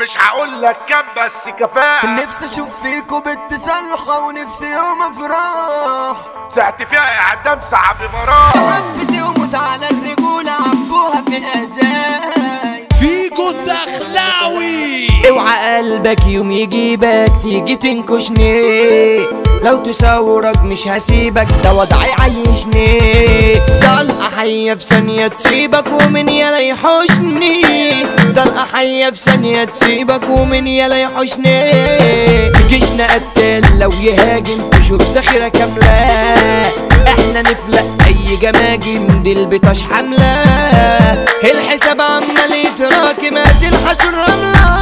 مش هقولك كام بس كفاءة. نفسي اشوف فيكوا بالتسلحة ونفسي يوم افراح ساعت فيها اعدام صعب براح. حبتي وموت على الرجولة عبوها في الازاي. فيجو الدخلاوي اوعى قلبك يوم يجيبك تيجي تنكشني، لو تسورك مش هسيبك ده وضعي عيشني. طلقة حية في ثانية تسيبك ومن يلا يحوشني، طلقة حية في ثانية تسيبك ومن يلا يحوشني. جيشنا قتال لو يهاجم تشوف ذخيرة كاملة، احنا نفلق اي جماجم دي البطاش حملة. الحساب عمال يتراكم هتلحس الرملة،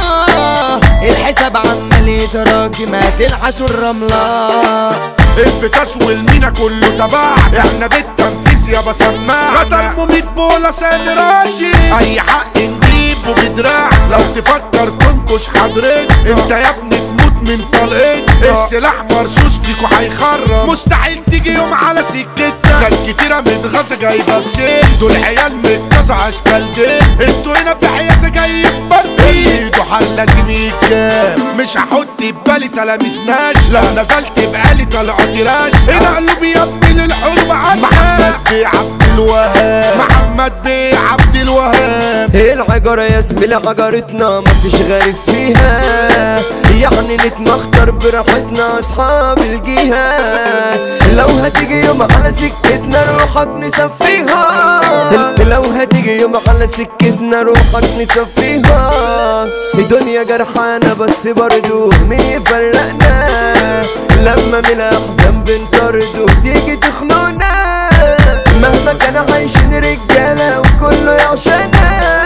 الحساب عمال يتراكم هتلحس الرملة. البكاش والمينا كله تبع احنا بالتنفيذ يابا سماع. قتل مميت بولا سامي راشي اي حق نجيبه بدراع. لو تفكر تنكش حضرتك انت يا ابني تموت من طلقتك. السلاح مرصوص فيكو هيخرب، مستحيل تيجي يوم على سكتنا. ناس كتيرة متغازة جايبة بسيل، دول عيال متغازة اشكال دي. انتوا هنا في حيازة جايب بربي ايده حل لازم يتكام. مش هحط ببالي تلامسناش، لو نزلت بقالي طلعتي راش. هنا قلوبي يا ابني للحرب عشان محمد بيه عبد الوهاب، محمد بيه عبد الوهاب. العجرة يا زميلة عجرتنا مفيش غريب فيها، يعني نتمختر براحتنا اصحاب الجهة. لو هتيجي يوم على سكتنا روحك نصفيها، لو هتيجي يوم على سكتنا روحك نصفيها. الدنيا جرحانة بس برضو مين يفرقنا، لما من الاحزان بنطردو تيجي تخنقنا. مهما كان عايشين رجالة وكله يعشانا،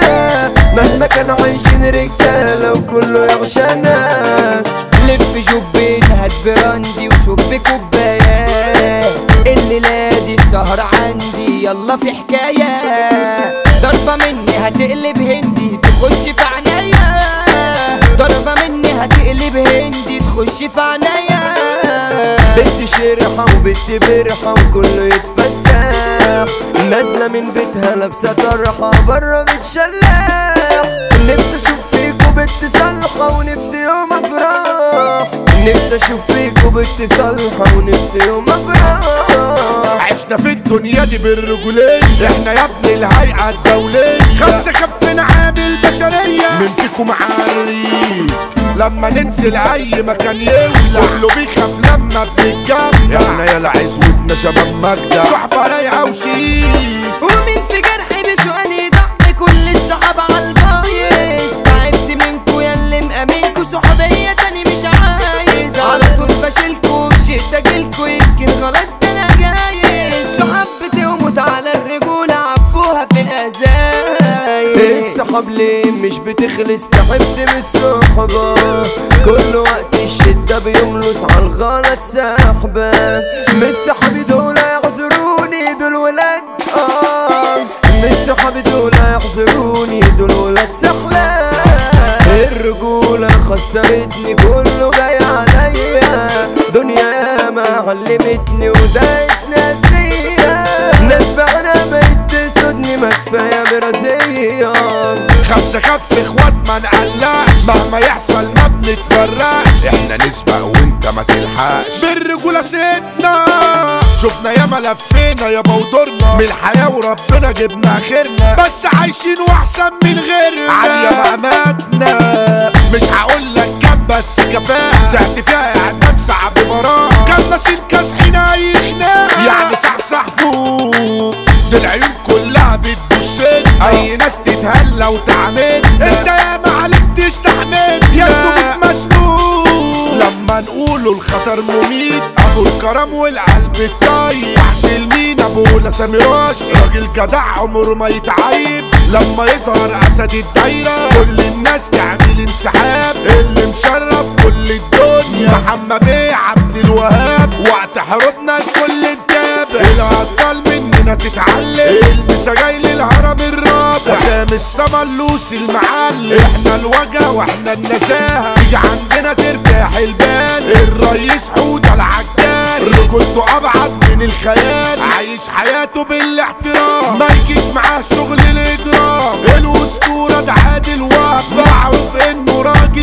مهما كان عايشين رجالة وكله يعشانا. لف جوبين هات براندي وصب كوبايات، الليلة دي السهر عندي يلا في حكاية. ضربة مني هتقلب هندي تخش في عنايا، ضربة مني هتقلب هندي تخش في عنايا. بنت شرحة وبنت برحة وكله يتفسح، نازلة من بيتها لابسة طرحة برا بتشلح. نفسي اشوف فيكوا بالتسلحة ونفسي يوم افراح، نفسي اشوف فيكوا بالتسلحة ونفسي يوم افراح. عشنا في الدنيا دي بالرجولين، احنا يا ابني الهيئة الدولية. خمسة كفنا عامل بشرية، من فيكم عريق لما ننزل اي مكان يولع. كله بيخاف لما بنتجمع، احنا يا عزوتنا شباب مجدع، صحبة رايقة وشيك. ومين في جرحي بسؤال يضحي كل الصحاب عالبايظ. تعبت منكو يا اللي مأمنكو صحوبية تاني مش عايز، على طول بشيلكو بشدة جيلكو يمكن غلط ده انا جايز. صحبتي وموت على الرجولة عبوها في الازاي. الصحاب ليه مش بتخلص تعبت من الصحبة، كل وقت الشدة بيملص عالغلط سحبة. مش صحابي دول يحذروني دول ولاد مش صحابي دول يحذروني دول ولاد سحلة. الرجولة خسرتني كله جاي عليا، دنيا ما علمتني ودايت ناسية. ناس بعنا بقت تسودني ما كفاية برازية. خمسة كف اخوات ما نقلقش، مهما يحصل ما بنتفرقش. احنا نسبق وانت ما تلحقش، بالرجولة سيدنا. شفنا ياما لفينا يابا ودورنا من الحياة وربنا جبنا اخرنا، بس عايشين واحسن من غيرنا. عالية مقاماتنا مش هقولك كام بس كفاءة، ساعت فيها اعدام صعب براءة. كان ناسين كاسحين اي خناقة، يعني صحصح فوق دي العيون كلها بتبصنا. اي ناس تتهلى وتعمل انت ياما عليك تستحمل، يا دوبك مسنون. لما نقوله الخطر مميت، ابو الكرم والقلب الطيب. وحش المين ابو سامي راشي، راجل جدع عمره ما يتعيب. لما يظهر اسد الدايره كل الناس تعمل انسحاب. اللي مشرف كل الدنيا محمد بيه عبد الوهاب، وقت حروبنا الكل اتابع. الابطال مننا تتعلم، المسا جاي للهرم الرابع. سامي السملوس المعلم، احنا الوجه واحنا النزاهه. تيجي عندنا ترتاح البال، الرئيس حوده العجال. رجولته ابعد من الخيال، عايش حياته بالاحترام. ما يجيش معاه شغل الاجرام. الاسطوره ده عادل وهب، معروف انه راجل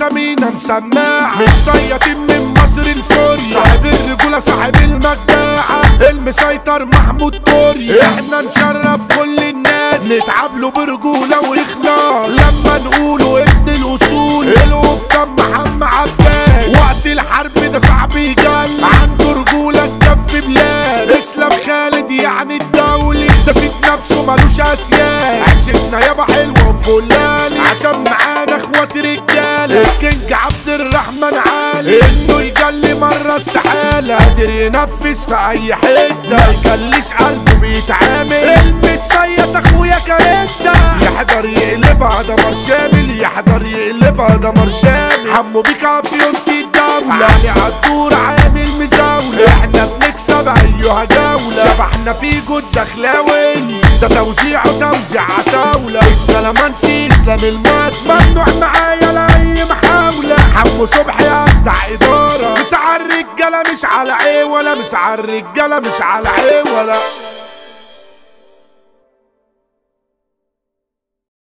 اسامينا مسماعة مش صيادين من مصر لسوريا صاحب الرجولة صاحب المجاعة المسيطر محمود كوريا احنا نشرف كل الناس نتعب له برجولة واخلاص لما نقوله ابن الاصول القبطان محمد عباس وقت الحرب ده صعب يجل عنده رجولة تكفي بلاد اسلام خالد يعني الدولي ده سيد نفسه ملوش اسياد عشتنا يابا حلوة وفلالي عشان معانا اخوات رجالة الكينج عبد الرحمن عالي انه يجلي مرة استحالة قادر ينفذ في اي حتة ما يجليش قلبه بيتعامل المتصيد اخويا كاريتا يحضر يقلبها دمر شامل يحضر يقلبها دمر شامل حمو بيك عافيونتي الدولة يعني عالدور عامل مزاولة احنا بنكسب ايها جولة شبحنا في جود دخلاوي ده توزيع وتوزيع عتاولة الكلامانسي اسلام المصري ممنوع معايا لاي محاولة حمو صبحي ابدع ادارة مش على الرجالة مش على عيولة مش على الرجالة مش على عيولة